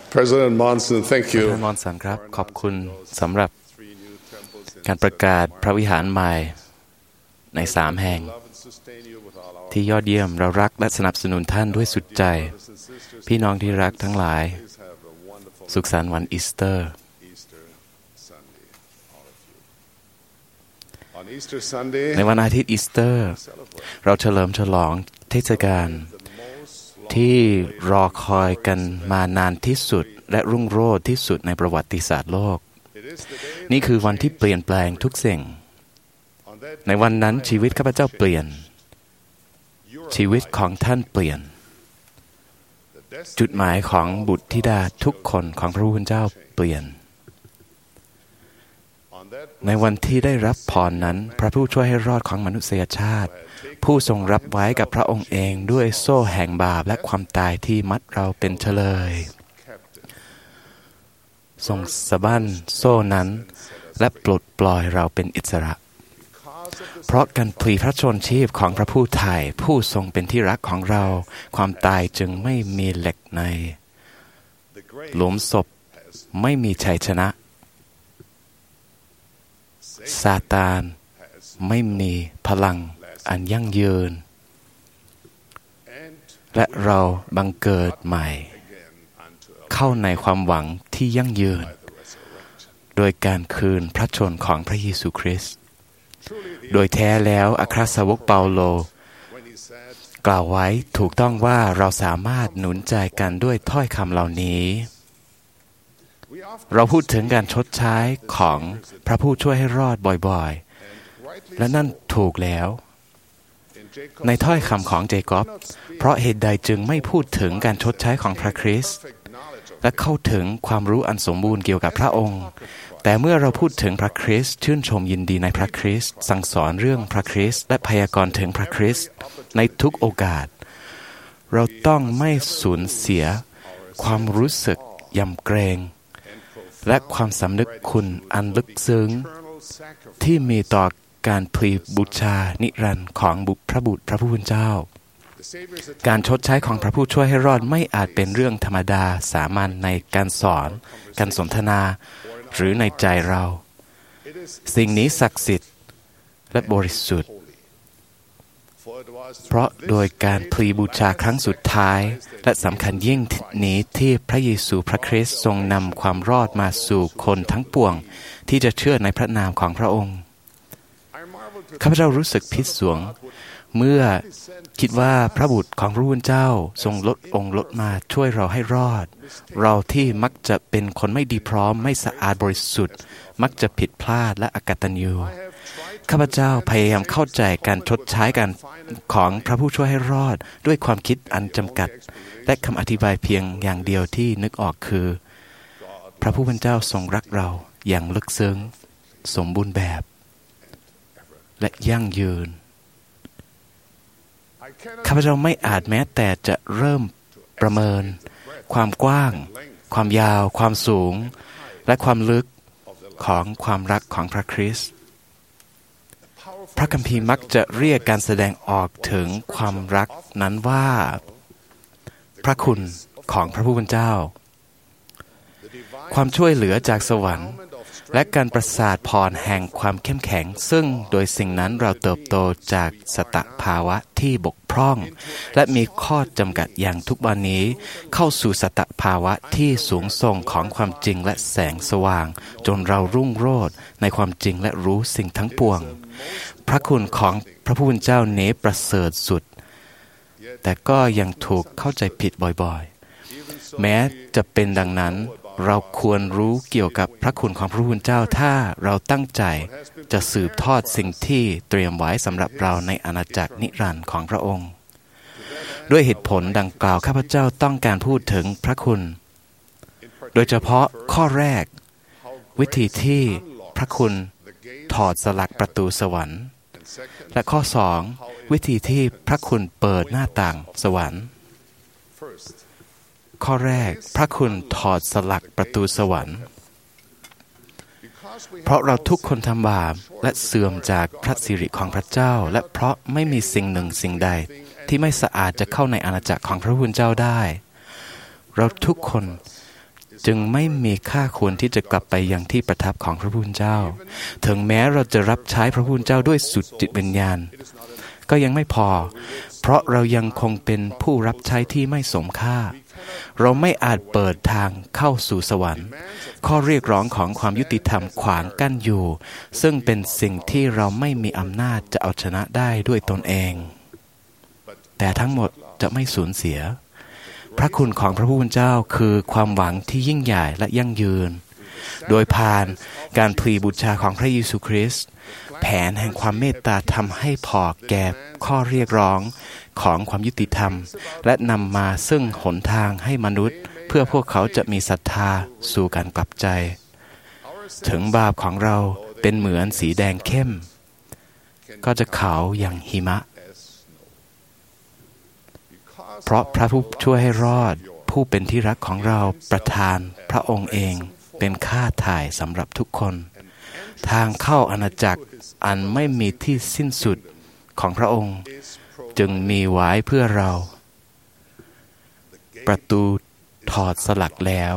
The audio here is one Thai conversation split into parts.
President Monson, thank you. ท่านมอนสันครับขอบคุณสำหรับการประกาศพระวิหารใหม่ใน3แห่งที่ยอดเยี่ยมเรารักและสนับสนุนท่านด้วยสุดใจพี่น้องที่รักทั้งหลายสุขสันต์วันอีสเตอร์ในวันอาทิตย์อีสเตอร์เราเฉลิมฉลองเทศกาลที่รอคอยกันมานานที่สุดและรุ่งโรจน์ที่สุดในประวัติศาสตร์โลกนี่คือวันที่เปลี่ยนแปลงทุกสิ่งในวันนั้นชีวิตข้าพเจ้าเปลี่ยนชีวิตของท่านเปลี่ยนจุดหมายของบุตรธิดาทุกคนของพระผู้เป็นเจ้าเปลี่ยนในวันที่ได้รับพรนั้นพระผู้ช่วยให้รอดของมนุษยชาติผู้ทรงรับไว้กับพระองค์เองด้วยโซ่แห่งบาปและความตายที่มัดเราเป็นเฉลยทรงสะบั้นโซ่นั้นและปลดปล่อยเราเป็นอิสระเพราะการพลีพระชนชีพของพระผู้ไถ่ผู้ทรงเป็นที่รักของเราความตายจึงไม่มีเหล็กในหลุมศพไม่มีชัยชนะซาตานไม่มีพลังอันยั่งยืนและเราบังเกิดใหม่เข้าในความหวังที่ยั่งยืนโดยการคืนพระชนของพระเยซูคริสต์โดยแท้แล้วอัครสาวกเปาโลกล่าวไว้ถูกต้องว่าเราสามารถหนุนใจกันด้วยถ้อยคำเหล่านี้เราพูดถึงการชดใช้ของพระผู้ช่วยให้รอดบ่อยๆและนั่นถูกแล้วในถ้อยคำของเจคอบเพราะเหตุใดจึงไม่พูดถึงการชดใช้ของพระคริสต์และเข้าถึงความรู้อันสมบูรณ์เกี่ยวกับพระองค์แต่เมื่อเราพูดถึงพระคริสต์ชื่นชมยินดีในพระคริสต์สั่งสอนเรื่องพระคริสต์และพยากรณ์ถึงพระคริสต์ในทุกโอกาสเราต้องไม่สูญเสียความรู้สึกยำเกรงและความสำนึกคุณอันลึกซึ้งที่มีต่อการพลีบูชานิรันดร์ของพระบุตรพระผู้เป็นเจ้าการชดใช้ของพระผู้ช่วยให้รอดไม่อาจเป็นเรื่องธรรมดาสามัญในการสอนการสนทนาหรือในใจเราสิ่งนี้ศักดิ์สิทธิ์และบริสุทธิ์เพราะโดยการพลีบูชาครั้งสุดท้ายและสำคัญยิ่งนี้ที่พระเยซูพระคริสต์ทรงนำความรอดมาสู่คนทั้งปวงที่จะเชื่อในพระนามของพระองค์ข้าพเจ้ารู้สึกพิศวงเมื่อคิดว่าพระบุตรของพระผู้เป็นเจ้าทรงลดองค์ลดมาช่วยเราให้รอดเราที่มักจะเป็นคนไม่ดีพร้อมไม่สะอาดบริสุทธิ์มักจะผิดพลาดและอกตัญญูข้าพเจ้าพยายามเข้าใจการชดใช้กันของพระผู้ช่วยให้รอดด้วยความคิดอันจำกัดและคำอธิบายเพียงอย่างเดียวที่นึกออกคือพระผู้เป็นเจ้าทรงรักเราอย่างลึกซึ้งสมบูรณ์แบบและยั่งยืนข้าพเจ้าไม่อาจแม้แต่จะเริ่มประเมินความกว้างความยาวความสูงและความลึกของความรักของพระคริสต์พระคัมภีร์มักจะเรียกการแสดงออกถึงความรักนั้นว่าพระคุณของพระผู้เป็นเจ้าความช่วยเหลือจากสวรรค์และการประสาทพรแห่งความเข้มแข็งซึ่งโดยสิ่งนั้นเราเติบโตจากสตภาวะที่บกพร่องและมีข้อจำกัดอย่างทุกวันนี้เข้าสู่สตภาวะที่สูงส่งของความจริงและแสงสว่างจนเรารุ่งโรจน์ในความจริงและรู้สิ่งทั้งปวงพระคุณของพระผู้เป็นเจ้าเน้ประเสริฐสุดแต่ก็ยังถูกเข้าใจผิดบ่อยๆแม้จะเป็นดังนั้นเราควรรู้เกี่ยวกับพระคุณของพระผู้เป็นเจ้าถ้าเราตั้งใจจะสืบทอดสิ่งที่เตรียมไว้สำหรับเราในอาณาจักรนิรันดร์ของพระองค์ด้วยเหตุผลดังกล่าวข้าพเจ้าต้องการพูดถึงพระคุณโดยเฉพาะข้อแรกวิธีที่พระคุณถอดสลักประตูสวรรค์และข้อสองวิธีที่พระคุณเปิดหน้าต่างสวรรค์ข้อแรกพระคุณถอดสลักประตูสวรรค์เพราะเราทุกคนทำบาปและเสื่อมจากพระสิริของพระเจ้าและเพราะไม่มีสิ่งหนึ่งสิ่งใดที่ไม่สะอาดจะเข้าในอาณาจักรของพระผู้เป็นเจ้าได้เราทุกคนจึงไม่มีค่าควรที่จะกลับไปยังที่ประทับของพระผู้เป็นเจ้าถึงแม้เราจะรับใช้พระผู้เป็นเจ้าด้วยสุดจิตวิญญาณก็ยังไม่พอเพราะเรายังคงเป็นผู้รับใช้ที่ไม่สมค่าเราไม่อาจเปิดทางเข้าสู่สวรรค์ข้อเรียกร้องของความยุติธรรมขวางกั้นอยู่ซึ่งเป็นสิ่งที่เราไม่มีอำนาจจะเอาชนะได้ด้วยตนเองแต่ทั้งหมดจะไม่สูญเสียพระคุณของพระผู้เป็นเจ้าคือความหวังที่ยิ่งใหญ่และยั่งยืนโดยผ่านการพลีบูชาของพระเยซูคริสต์แผนแห่งความเมตตาทำให้พอแก่ข้อเรียกร้องของความยุติธรรมและนำมาซึ่งหนทางให้มนุษย์เพื่อพวกเขาจะมีศรัทธาสู่การกลับใจถึงบาปของเราเป็นเหมือนสีแดงเข้มก็จะขาวอย่างหิมะเพราะพระผู้ช่วยให้รอดผู้เป็นที่รักของเราประทานพระองค์เองเป็นค่าถ่ายสำหรับทุกคนทางเข้าอาณาจักรอันไม่มีที่สิ้นสุดของพระองค์จึงมีไว้เพื่อเราประตูถอดสลักแล้ว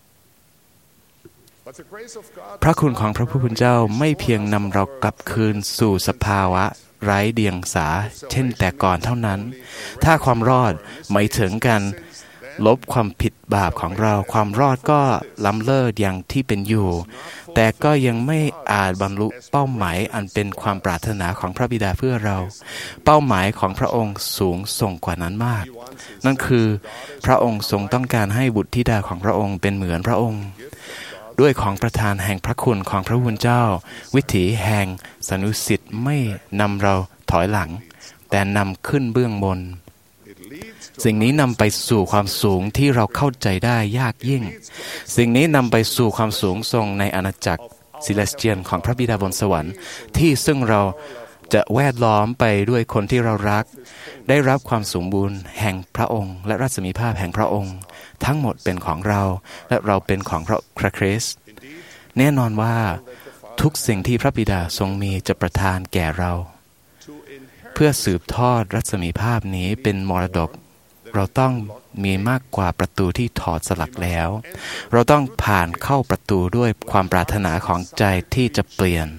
พระคุณของพระผู้เป็นเจ้าไม่เพียงนำเรากลับคืนสู่สภาวะไร้เดียงสาเช่นแต่ก่อนเท่านั้นถ้าความรอดหมายถึงการลบความผิดบาปของเราความรอดก็ล้ำเลิศอย่างที่เป็นอยู่แต่ก็ยังไม่อาจบรรลุเป้าหมายอันเป็นความปรารถนาของพระบิดาเพื่อเราเป้าหมายของพระองค์สูงส่งกว่านั้นมากนั่นคือพระองค์ทรงต้องการให้บุตรธิดาของพระองค์เป็นเหมือนพระองค์ด้วยของประทานแห่งพระคุณของพระผู้เป็นเจ้าวิถีแห่งสนุสิทธิ์ไม่นำเราถอยหลังแต่นำขึ้นเบื้องบนสิ่งนี้นำไปสู่ความสูงที่เราเข้าใจได้ยากยิ่งสิ่งนี้นำไปสู่ความสูงส่งในอาณาจักรซิเลสเทียนของพระบิดาบนสวรรค์ที่ซึ่งเราจะแวดล้อมไปด้วยคนที่เรารักได้รับความสมบูรณ์แห่งพระองค์และรัศมีภาพแห่งพระองค์ทั้งหมดเป็นของเราและเราเป็นของพระคริสต์แน่นอนว่าทุกสิ่งที่พระบิดาทรงมีจะประทานแก่เราเพื่อสืบทอดรัศมีภาพนี้เป็นมรดกเราต้องมีมากกว่าประตูที่ถอดสลักแล้วเราต้องผ่านเข้าประตูด้วยความปรารถนาของใจที่จะเปลี่ยน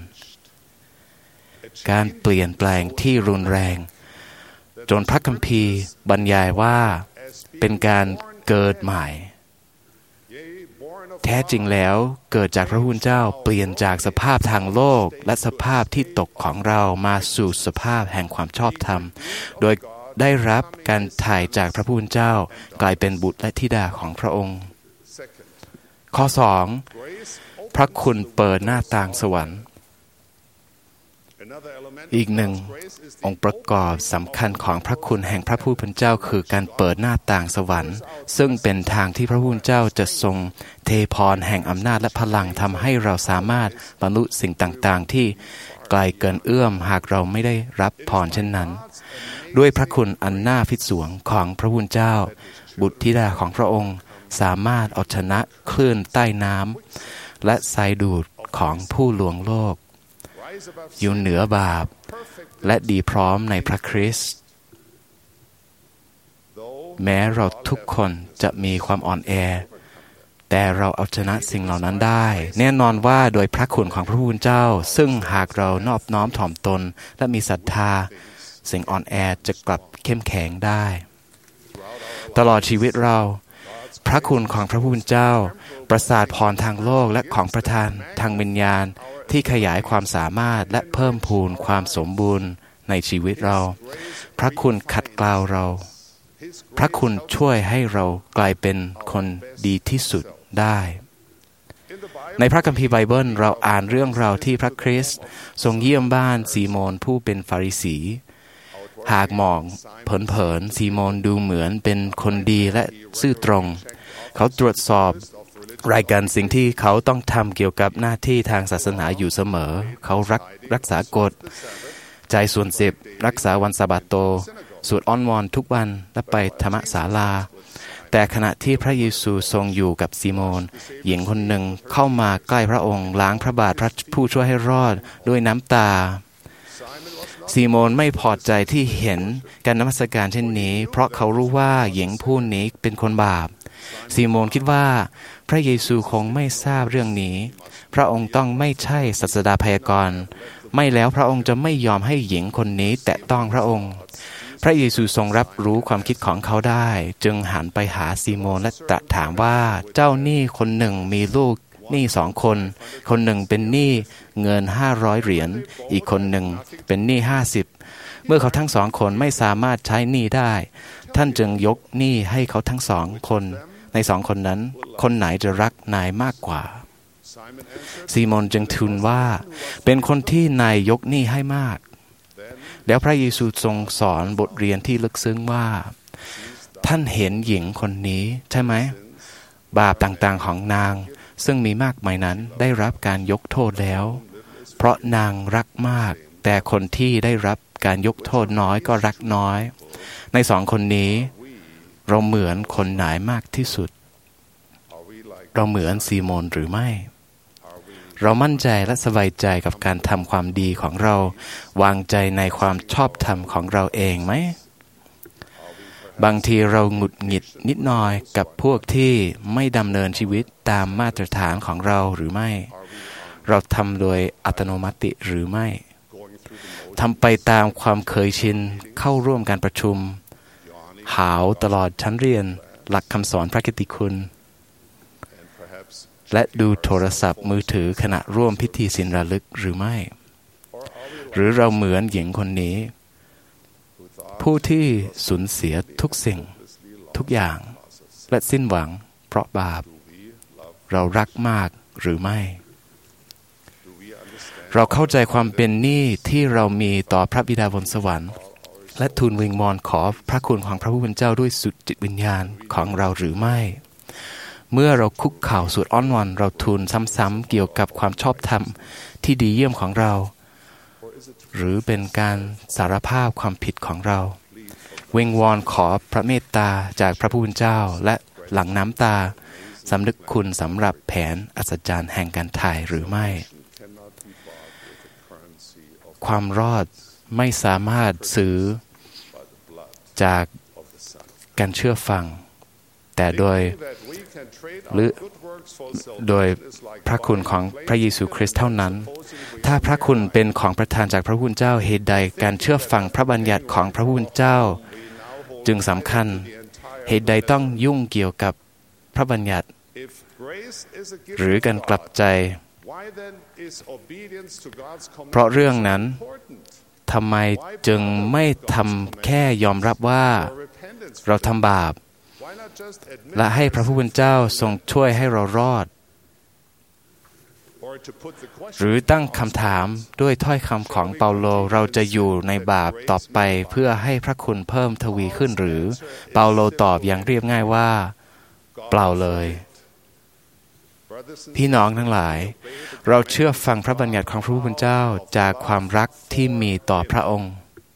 การเปลี่ยนแปลงที่รุนแรงจนพระคัมภีร์บรรยายว่าเป็นการเกิดใหม่แท้จริงแล้วเกิดจากพระผู้เป็นเจ้าเปลี่ยนจากสภาพทางโลกและสภาพที่ตกของเรามาสู่สภาพแห่งความชอบธรรมโดยได้รับการถ่ายจากพระผู้เป็นเจ้ากลายเป็นบุตรและธิดาของพระองค์ข้อ 2 พระคุณเปิดหน้าต่างสวรรค์อีกหนึ่งองค์ประกอบสำคัญของพระคุณแห่งพระผู้เป็นเจ้าคือการเปิดหน้าต่างสวรรค์ซึ่งเป็นทางที่พระผู้เป็นเจ้าจะทรงเทพรแห่งอำนาจและพลังทำให้เราสามารถบรรลุสิ่งต่างๆที่ไกลเกินเอื้อมหากเราไม่ได้รับพรเช่นนั้นด้วยพระคุณอันน่าพิศวงของพระผู้เป็นเจ้าบุตรธิดาของพระองค์สามารถเอาชนะคลื่นใต้น้ำและสายดูดของผู้ลวงโลกอยู่เหนือบาปและดีพร้อมในพระคริสต์แม้เราทุกคนจะมีความอ่อนแอแต่เราเอาชนะสิ่งเหล่านั้นได้แน่นอนว่าโดยพระคุณของพระผู้เป็นเจ้าซึ่งหากเรานอบน้อมถ่อมตนและมีศรัทธาสิ่งอ่อนแอจะกลับเข้มแข็งได้ตลอดชีวิตเราพระคุณของพระผู้เป็นเจ้าประสาทพรทางโลกและของประทานทางวิญญาณที่ขยายความสามารถและเพิ่มพูนความสมบูรณ์ในชีวิตเราพระคุณขัดเกลาเราพระคุณช่วยให้เรากลายเป็นคนดีที่สุดได้ในพระคัมภีร์ไบเบิลเราอ่านเรื่องราวที่พระคริสต์ทรงเยี่ยมบ้านซีโมนผู้เป็นฟาริสีหากมองเผินๆซีโมนดูเหมือนเป็นคนดีและซื่อตรงเขาตรวจสอบรายการสิ่งที่เขาต้องทำเกี่ยวกับหน้าที่ทางศาสนาอยู่เสมอเขารักษากฎใจส่วน10รักษาวันสะบาโตสวดอ้อนวอนทุกวันและไปธรรมศาลาแต่ขณะที่พระเยซูทรงอยู่กับซีโมนหญิงคนหนึ่งเข้ามาใกล้พระองค์ล้างพระบาทพระผู้ช่วยให้รอดด้วยน้ำตาซีโมนไม่พอใจที่เห็นการนมัสการเช่นนี้เพราะเขารู้ว่าหญิงผู้นี้เป็นคนบาปซีโมนคิดว่าพระเยซูคงไม่ทราบเรื่องนี้พระองค์ต้องไม่ใช่ศาสดาพยากรณ์ไม่แล้วพระองค์จะไม่ยอมให้หญิงคนนี้แตะต้องพระองค์พระเยซูทรงรับรู้ความคิดของเขาได้จึงหันไปหาซีโมนและตรัสถามว่าเจ้าหนี้คนหนึ่งมีลูกหนี้2 คนคนหนึ่งเป็นหนี้เงิน500 เหรียญอีกคนหนึ่งเป็นหนี้50เมื่อเขาทั้ง2 คนไม่สามารถใช้หนี้ได้ท่านจึงยกหนี้ให้เขาทั้ง2 คนใน2 คนนั้นคนไหนจะรักนายมากกว่าซีโมนจึงทูลว่าเป็นคนที่นายยกหนี้ให้มากแล้วพระเยซูทรงสอนบทเรียนที่ลึกซึ้งว่าท่านเห็นหญิงคนนี้ใช่ไหมบาปต่างๆของนางซึ่งมีมากมายนั้นได้รับการยกโทษแล้วเพราะนางรักมากแต่คนที่ได้รับการยกโทษน้อยก็รักน้อยใน2 คนนี้เราเหมือนคนไหนมากที่สุดเราเหมือนซีโมนหรือไม่เรามั่นใจและสบายใจกับการทำความดีของเราวางใจในความชอบธรรมของเราเองไหมบางทีเราหงุดหงิดนิดหน่อยกับพวกที่ไม่ดำเนินชีวิตตามมาตรฐานของเราหรือไม่เราทำโดยอัตโนมัติหรือไม่ทำไปตามความเคยชินเข้าร่วมการประชุมหาวตลอดชั้นเรียนหลักคำสอนพระกิตติคุณและดูโทรศัพท์มือถือขณะร่วมพิธีศีลระลึกหรือไม่หรือเราเหมือนหญิงคนนี้ผู้ที่สูญเสียทุกสิ่งทุกอย่างและสิ้นหวังเพราะบาปเรารักมากหรือไม่เราเข้าใจความเป็นหนี้ที่เรามีต่อพระบิดาบนสวรรค์และทูลวิงวอนขอพระคุณของพระผู้เป็นเจ้าด้วยสุดจิตวิญญาณของเราหรือไม่เมื่อเราคุกเข่าสวดอ้อนวอนเราทูลซ้ำๆเกี่ยวกับความชอบธรรมที่ดีเยี่ยมของเราหรือเป็นการสารภาพความผิดของเราวิงวอนขอพระเมตตาจากพระผู้เป็นเจ้าและหลั่งน้ำตาสำนึกคุณสำหรับแผนอัศจรรย์แห่งการถ่ายหรือไม่ความรอดไม่สามารถซื้อจากการเชื่อฟังแต่โดยพระคุณของพระเยซูคริสต์เท่านั้นถ้าพระคุณเป็นของประทานจากพระผู้เป็นเจ้าเหตุใดการเชื่อฟังพระบัญญัติของพระผู้เป็นเจ้าจึงสำคัญเหตุใดต้องยุ่งเกี่ยวกับพระบัญญัติหรือการกลับใจเพราะเรื่องนั้นทำไมจึงไม่ทำแค่ยอมรับว่าเราทำบาปและให้พระผู้เป็นเจ้าทรงช่วยให้เรารอดหรือตั้งคำถามด้วยถ้อยคำของเปาโลเราจะอยู่ในบาปต่อไปเพื่อให้พระคุณเพิ่มทวีขึ้นหรือเปาโลตอบอย่างเรียบง่ายว่าเปล่าเลยพี่น้องทั้งหลายเราเชื่อฟังพระบัญญัติของพระผู้เป็นเจ้าจากความรักที่มีต่อพระองค์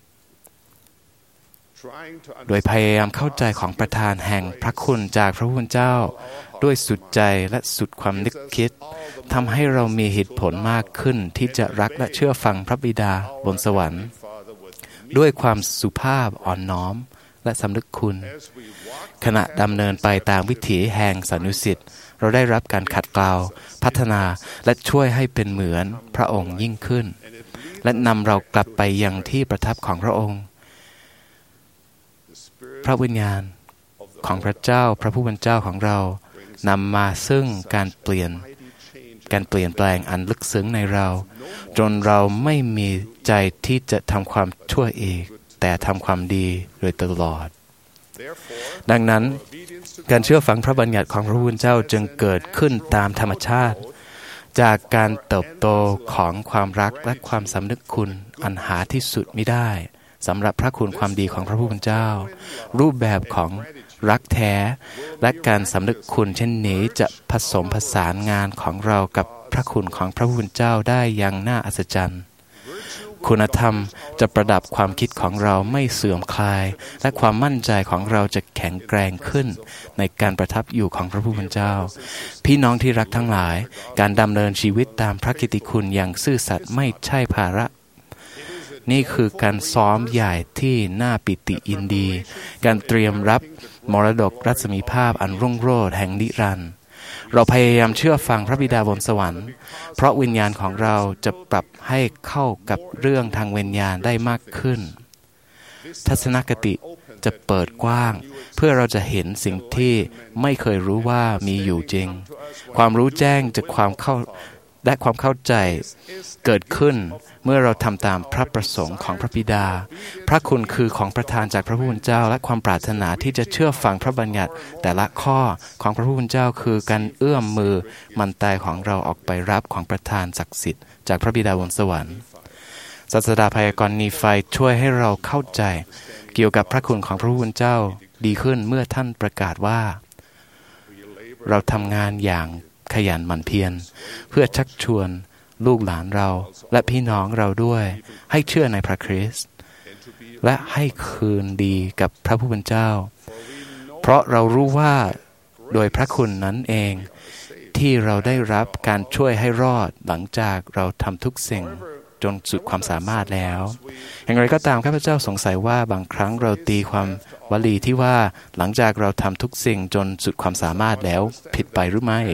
โดยพยายามเข้าใจของประธานแห่งพระคุณจากพระผู้เป็นเจ้าด้วยสุดใจและสุดความนึกคิดทำให้เรามีเหตุผลมากขึ้นที่จะรักและเชื่อฟังพระบิดาบนสวรรค์ด้วยความสุภาพอ่อนน้อมและสำนึกคุณขณะดำเนินไปตามวิถีแห่งสันนิสิตเราได้รับการขัดเกลาพัฒนาและช่วยให้เป็นเหมือนพระองค์ยิ่งขึ้นและนำเรากลับไปยังที่ประทับของพระองค์พระวิญญาณของพระเจ้าพระผู้เป็นเจ้าของเรานำมาซึ่งการเปลี่ยนแปลงอันลึกซึ้งในเราจนเราไม่มีใจที่จะทำความชั่วอีกแต่ทำความดีโดยตลอดดังนั้นการเชื่อฟังพระบัญญัติของพระผู้เป็นเจ้าจึงเกิดขึ้นตามธรรมชาติจากการเติบโตของความรักและความสำนึกคุณอันหาที่สุดมิได้สำหรับพระคุณความดีของพระผู้เป็นเจ้ารูปแบบของรักแท้และการสำนึกคุณเช่นนี้จะผสมผสานงานของเรากับพระคุณของพระผู้เป็นเจ้าได้อย่างน่าอัศจรรย์คุณธรรมจะประดับความคิดของเราไม่เสื่อมคลายและความมั่นใจของเราจะแข็งแกร่งขึ้นในการประทับอยู่ของพระผู้เป็นเจ้าพี่น้องที่รักทั้งหลายการดำเนินชีวิตตามพระกิตติคุณอย่างซื่อสัตย์ไม่ใช่ภาระนี่คือการซ้อมใหญ่ที่น่าปิติยินดีการเตรียมรับมรดกรัศมีภาพอันรุ่งโรจน์แห่งนิรันดร์เราพยายามเชื่อฟังพระบิดาบนสวรรค์เพราะวิญญาณของเราจะปรับให้เข้ากับเรื่องทางวิญญาณได้มากขึ้นทัศนคติจะเปิดกว้างเพื่อเราจะเห็นสิ่งที่ไม่เคยรู้ว่ามีอยู่จริงความรู้แจ้งจากความเข้าใจเกิดขึ้นเมื่อเราทำตามพระประสงค์ของพระบิดาพระคุณคือของประทานจากพระผู้เป็นเจ้าและความปรารถนาที่จะเชื่อฟังพระบัญญัติแต่ละข้อของพระผู้เป็นเจ้าคือการเอื้อมมือมันตายของเราออกไปรับของประทานศักดิ์สิทธิ์จากพระบิดาบนสวรรค์ศาสดาพยากรณ์นีไฟช่วยให้เราเข้าใจเกี่ยวกับพระคุณของพระผู้เป็นเจ้าดีขึ้นเมื่อท่านประกาศว่าเราทำงานอย่างขยันหมั่นเพียรเพื่อชักชวนลูกหลานเราและพี่น้องเราด้วยให้เชื่อในพระคริสต์และให้คืนดีกับพระผู้เป็นเจ้าเพราะเรารู้ว่าโดยพระคุณนั้นเองที่เราได้รับการช่วยให้รอดหลังจากเราทำทุกสิ่งจนสุดความสามารถแล้วอย่างไรก็ตามข้าพเจ้าสงสัยว่าบางครั้งเราตีความวลีที่ว่าหลังจากเราทำทุกสิ่งจนสุดความสามารถแล้วผิดไปหรือไม่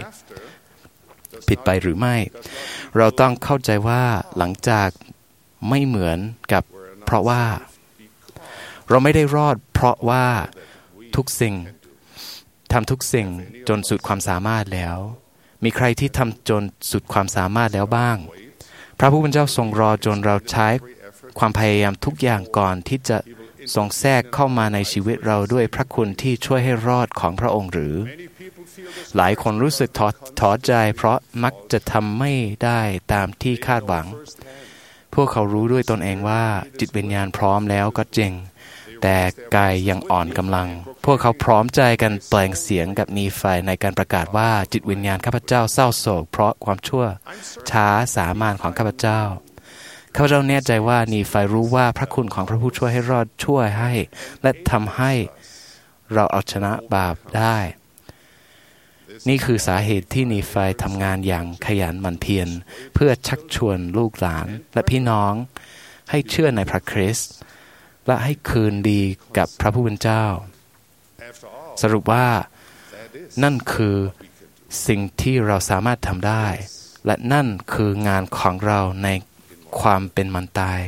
เราต้องเข้าใจว่าหลังจากไม่เหมือนกับเพราะว่าเราไม่ได้รอดเพราะว่าทำทุกสิ่งจนสุดความสามารถแล้วมีใครที่ทำจนสุดความสามารถแล้วบ้างพระผู้เป็นเจ้าทรงรอจนเราใช้ความพยายามทุกอย่างก่อนที่จะทรงแทรกเข้ามาในชีวิตเราด้วยพระคุณที่ช่วยให้รอดของพระองค์หรือหลายคนรู้สึกท้อใจเพราะมักจะทำไม่ได้ตามที่คาดหวังพวกเขารู้ด้วยตนเองว่าจิตวิญญาณพร้อมแล้วก็จริงแต่กายยังอ่อนกำลังพวกเขาพร้อมใจกันเปล่งเสียงกับนีไฟในการประกาศว่าจิตวิญญาณข้าพเจ้าเศร้าโศกเพราะความชั่วช้าสามานของข้าพเจ้าแน่ใจว่านีไฟรู้ว่าพระคุณของพระผู้ช่วยให้รอดช่วยให้และทำให้เราเอาชนะบาปได้นี่คือสาเหตุที่นีไฟทำงานอย่างขยันหมั่นเพียรเพื่อชักชวนลูกหลานและพี่น้องให้เชื่อในพระคริสต์และให้คืนดีกับพระผู้เป็นเจ้าสรุปว่านั่นคือสิ่งที่เราสามารถทำได้และนั่นคืองานของเราในความเป็นมันตาย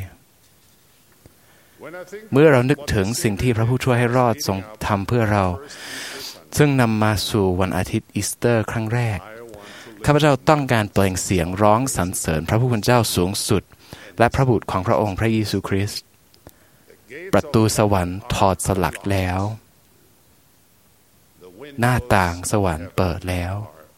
เมื่อเรานึกถึงสิ่งที่พระผู้ช่วยให้รอดทรงทำเพื่อเราซึ่งนำมาสู่วันอาทิตย์อีสเตอร์ครั้งแรกข้าพเจ้าต้องการเปล่งเสียงร้องสรรเสริญพระผู้เป็นเจ้าสูงสุดและพระบุตรของพระองค์พระเยซูคริสต์ประตูสวรรค์ถอดสลักแล้วหน้าต่างสวรรค์เปิดแล้ว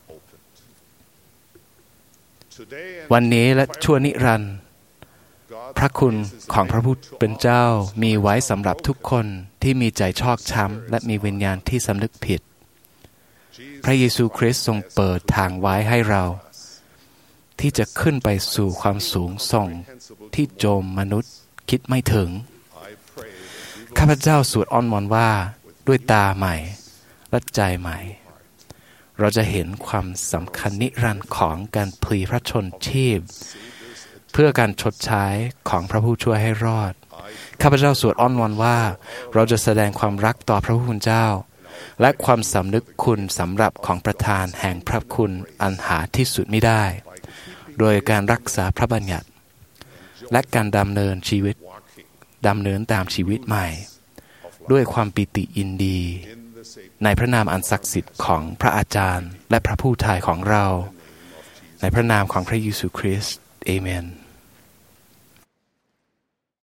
วันนี้และชั่วนิรันดร์พระคุณของพระผู้เป็นเจ้ามีไว้สำหรับทุกคนที่มีใจชอกช้ำและมีวิญญาณที่สำนึกผิดพระเยซูคริสต์ทรงเปิดทางไว้ให้เราที่จะขึ้นไปสู่ความสูงส่งที่โจมมนุษย์คิดไม่ถึงข้าพเจ้าสวดอ้อนวอนว่าด้วยตาใหม่และใจใหม่เราจะเห็นความสำคัญนิรันดร์ของการพลีพระชนชีพเพื่อการชดใช้ของพระผู้ช่วยให้รอดข้าพเจ้าสวดอ้อนวอนว่าเราจะแสดงความรักต่อพระผู้เป็นเจ้าและความสำนึกคุณสำหรับของประทานแห่งพระคุณอันหาที่สุดไม่ได้โดยการรักษาพระบัญญัติและการดำเนินตามชีวิตใหม่ด้วยความปิติยินดีในพระนามอันศักดิ์สิทธิ์ของพระอาจารย์และพระผู้ทายของเราในพระนามของพระเยซูคริสต์เอเมน